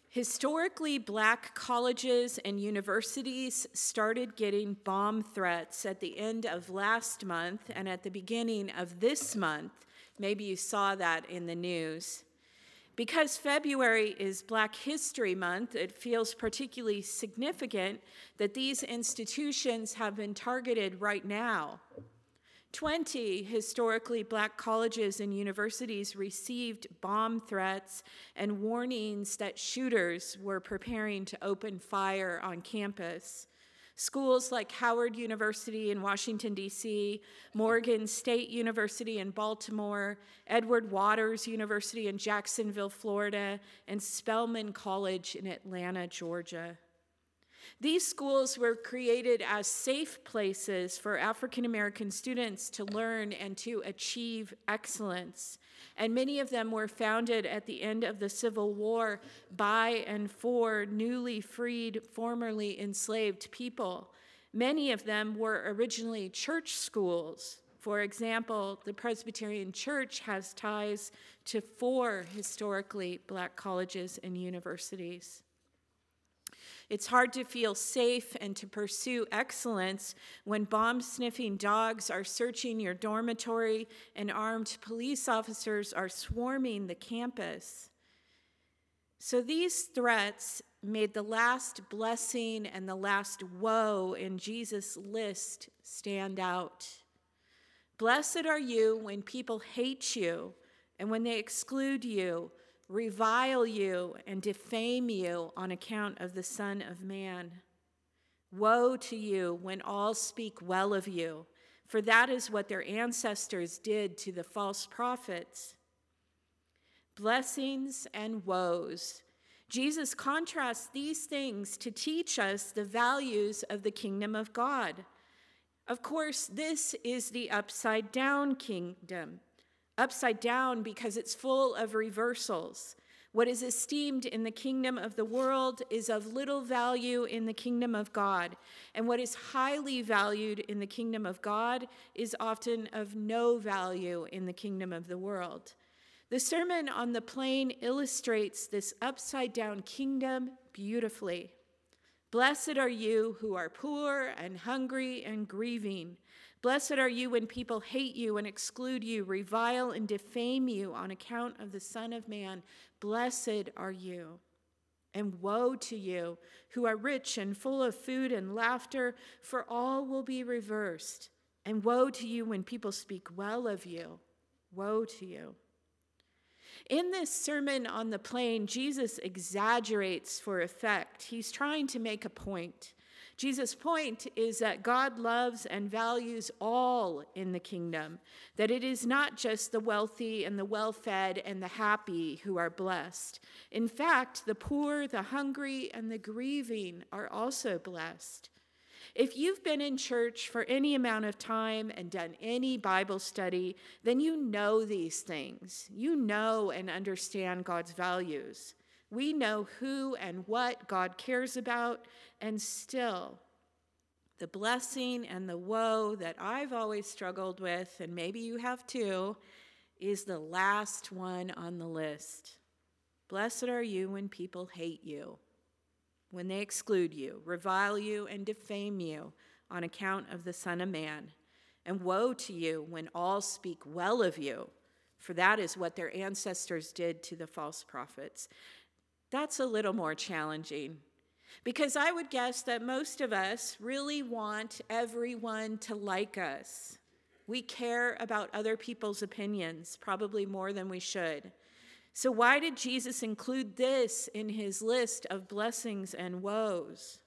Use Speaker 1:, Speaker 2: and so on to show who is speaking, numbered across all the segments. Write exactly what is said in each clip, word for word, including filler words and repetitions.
Speaker 1: Historically, black colleges and universities started getting bomb threats at the end of last month and at the beginning of this month. Maybe you saw that in the news. Because February is Black History Month, it feels particularly significant that these institutions have been targeted right now. twenty historically black colleges and universities received bomb threats and warnings that shooters were preparing to open fire on campus. Schools like Howard University in Washington, D C, Morgan State University in Baltimore, Edward Waters University in Jacksonville, Florida, and Spelman College in Atlanta, Georgia. These schools were created as safe places for African American students to learn and to achieve excellence. And many of them were founded at the end of the Civil War by and for newly freed, formerly enslaved people. Many of them were originally church schools. For example, the Presbyterian Church has ties to four historically black colleges and universities. It's hard to feel safe and to pursue excellence when bomb-sniffing dogs are searching your dormitory and armed police officers are swarming the campus. So these threats made the last blessing and the last woe in Jesus' list stand out. Blessed are you when people hate you and when they exclude you, revile you, and defame you on account of the Son of Man. Woe to you when all speak well of you, for that is what their ancestors did to the false prophets. Blessings and woes. Jesus contrasts these things to teach us the values of the kingdom of God. Of course, this is the upside-down kingdom. Upside down because it's full of reversals. What is esteemed in the kingdom of the world is of little value in the kingdom of God, and what is highly valued in the kingdom of God is often of no value in the kingdom of the world. The Sermon on the Plain illustrates this upside-down kingdom beautifully. Blessed are you who are poor and hungry and grieving. Blessed are you when people hate you and exclude you, revile and defame you on account of the Son of Man. Blessed are you. And woe to you who are rich and full of food and laughter, for all will be reversed. And woe to you when people speak well of you. Woe to you. In this Sermon on the Plain, Jesus exaggerates for effect. He's trying to make a point. Jesus' point is that God loves and values all in the kingdom, that it is not just the wealthy and the well-fed and the happy who are blessed. In fact, the poor, the hungry, and the grieving are also blessed. If you've been in church for any amount of time and done any Bible study, then you know these things. You know and understand God's values. We know who and what God cares about, and still, the blessing and the woe that I've always struggled with, and maybe you have too, is the last one on the list. Blessed are you when people hate you, when they exclude you, revile you, and defame you on account of the Son of Man. And woe to you when all speak well of you, for that is what their ancestors did to the false prophets. That's a little more challenging, because I would guess that most of us really want everyone to like us. We care about other people's opinions, probably more than we should. So why did Jesus include this in his list of blessings and woes?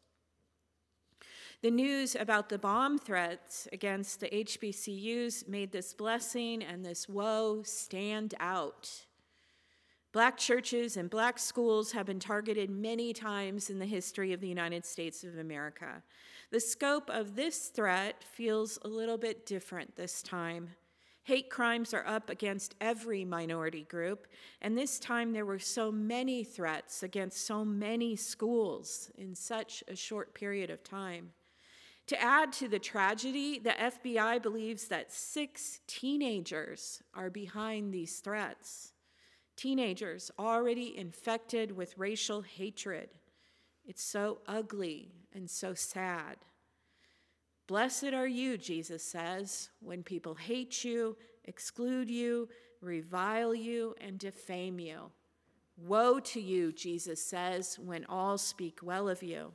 Speaker 1: The news about the bomb threats against the H B C Us made this blessing and this woe stand out. Black churches and black schools have been targeted many times in the history of the United States of America. The scope of this threat feels a little bit different this time. Hate crimes are up against every minority group, and this time there were so many threats against so many schools in such a short period of time. To add to the tragedy, the F B I believes that six teenagers are behind these threats. teenagers already infected with racial hatred. It's so ugly and so sad. Blessed are you, Jesus says, when people hate you, exclude you, revile you, and defame you. Woe to you, Jesus says, when all speak well of you.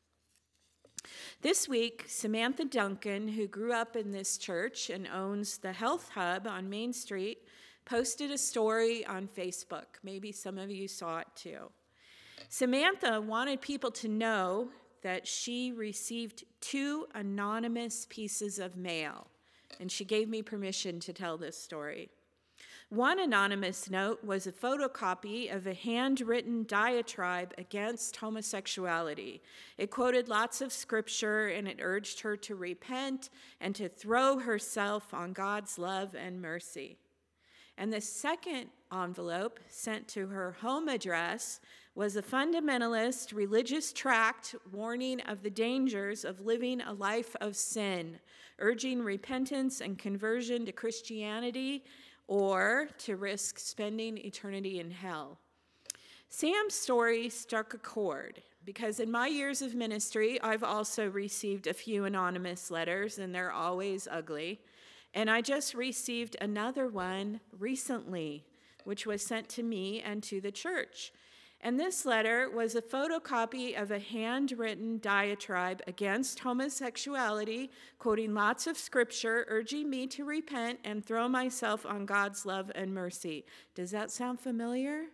Speaker 1: This week, Samantha Duncan, who grew up in this church and owns the Health Hub on Main Street, posted a story on Facebook. Maybe some of you saw it too. Samantha wanted people to know that she received two anonymous pieces of mail, and she gave me permission to tell this story. One anonymous note was a photocopy of a handwritten diatribe against homosexuality. It quoted lots of scripture, and it urged her to repent and to throw herself on God's love and mercy. And the second envelope, sent to her home address, was a fundamentalist religious tract warning of the dangers of living a life of sin, urging repentance and conversion to Christianity, or to risk spending eternity in hell. Sam's story struck a chord because in my years of ministry, I've also received a few anonymous letters, and they're always ugly. And I just received another one recently, which was sent to me and to the church. And this letter was a photocopy of a handwritten diatribe against homosexuality, quoting lots of scripture, urging me to repent and throw myself on God's love and mercy. Does that sound familiar?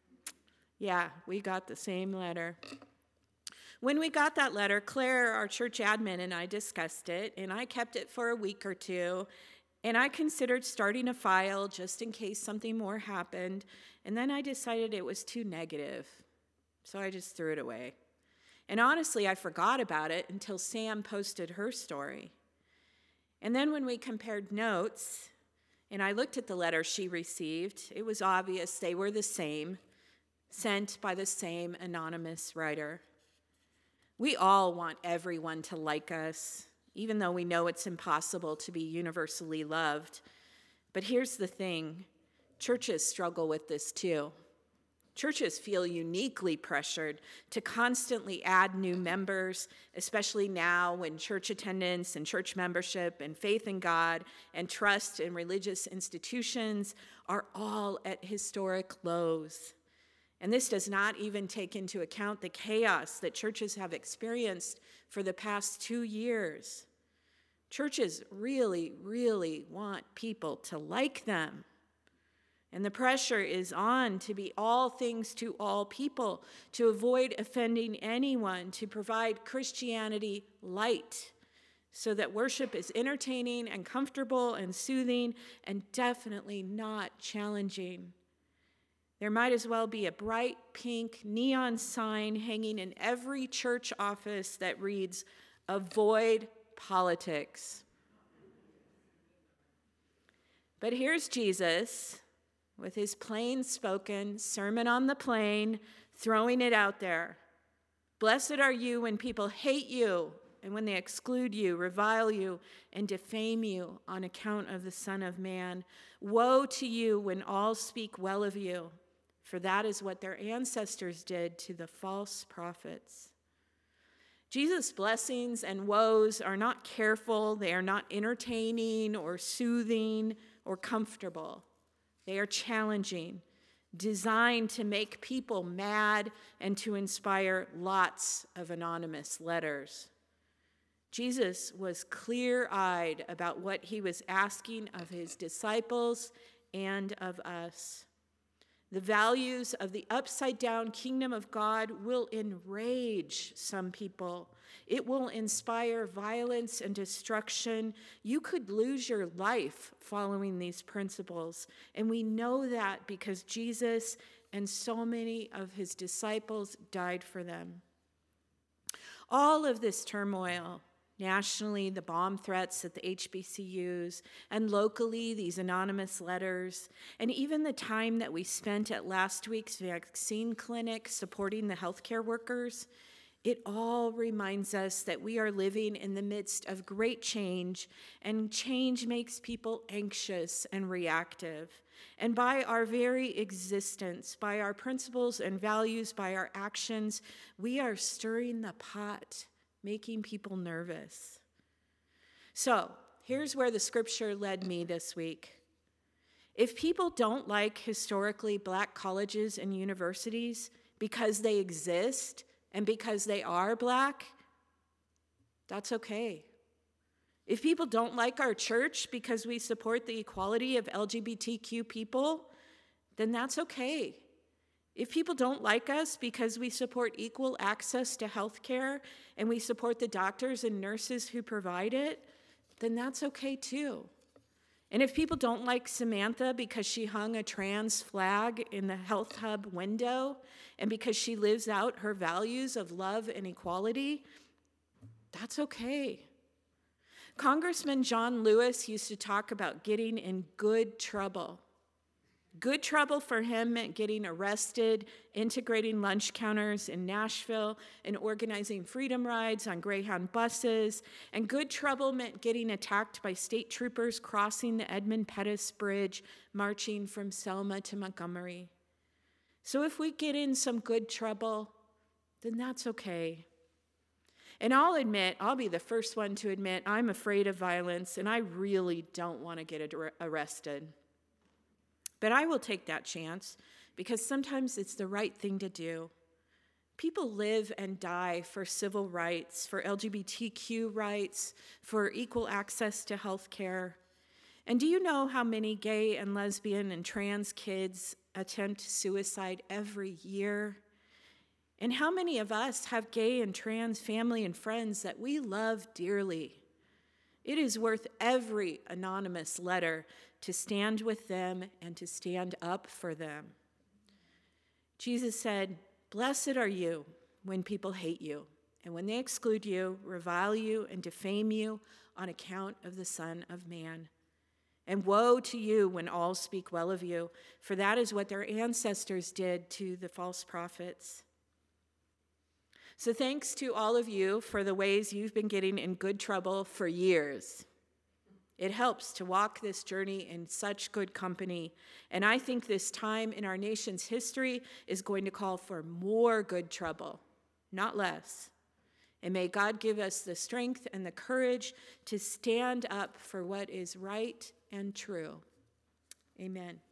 Speaker 1: Yeah, we got the same letter. When we got that letter, Claire, our church admin, and I discussed it, and I kept it for a week or two, and I considered starting a file just in case something more happened, and then I decided it was too negative, so I just threw it away. And honestly, I forgot about it until Sam posted her story. And then when we compared notes, and I looked at the letter she received, it was obvious they were the same, sent by the same anonymous writer. We all want everyone to like us, even though we know it's impossible to be universally loved. But here's the thing, churches struggle with this too. Churches feel uniquely pressured to constantly add new members, especially now when church attendance and church membership and faith in God and trust in religious institutions are all at historic lows. And this does not even take into account the chaos that churches have experienced for the past two years. Churches really, really want people to like them. And the pressure is on to be all things to all people, to avoid offending anyone, to provide Christianity light, so that worship is entertaining and comfortable and soothing and definitely not challenging. There might as well be a bright pink neon sign hanging in every church office that reads, "Avoid politics." But here's Jesus with his plain-spoken Sermon on the Plain, throwing it out there. Blessed are you when people hate you and when they exclude you, revile you, and defame you on account of the Son of Man. Woe to you when all speak well of you, for that is what their ancestors did to the false prophets. Jesus' blessings and woes are not careful, they are not entertaining or soothing or comfortable. They are challenging, designed to make people mad and to inspire lots of anonymous letters. Jesus was clear-eyed about what he was asking of his disciples and of us. The values of the upside-down kingdom of God will enrage some people. It will inspire violence and destruction. You could lose your life following these principles, and we know that because Jesus and so many of his disciples died for them. All of this turmoil, nationally, the bomb threats at the H B C Us, and locally, these anonymous letters, and even the time that we spent at last week's vaccine clinic supporting the healthcare workers, It all reminds us that we are living in the midst of great change, and change makes people anxious and reactive. And by our very existence, by our principles and values, by our actions, we are stirring the pot, making people nervous. So, here's where the scripture led me this week. If people don't like historically black colleges and universities because they exist and because they are black, that's okay. If people don't like our church because we support the equality of L G B T Q people, then that's okay. If people don't like us because we support equal access to health care and we support the doctors and nurses who provide it, then that's okay too. And if people don't like Samantha because she hung a trans flag in the Health Hub window and because she lives out her values of love and equality, that's okay. Congressman John Lewis used to talk about getting in good trouble. Good trouble for him meant getting arrested, integrating lunch counters in Nashville, and organizing freedom rides on Greyhound buses. And good trouble meant getting attacked by state troopers crossing the Edmund Pettus Bridge, marching from Selma to Montgomery. So if we get in some good trouble, then that's okay. And I'll admit, I'll be the first one to admit, I'm afraid of violence, and I really don't want to get arrested. But I will take that chance because sometimes it's the right thing to do. People live and die for civil rights, for L G B T Q rights, for equal access to health care. And do you know how many gay and lesbian and trans kids attempt suicide every year? And how many of us have gay and trans family and friends that we love dearly? It is worth every anonymous letter to stand with them and to stand up for them. Jesus said, "Blessed are you when people hate you, and when they exclude you, revile you, and defame you on account of the Son of Man. And woe to you when all speak well of you, for that is what their ancestors did to the false prophets." So thanks to all of you for the ways you've been getting in good trouble for years. It helps to walk this journey in such good company. And I think this time in our nation's history is going to call for more good trouble, not less. And may God give us the strength and the courage to stand up for what is right and true. Amen.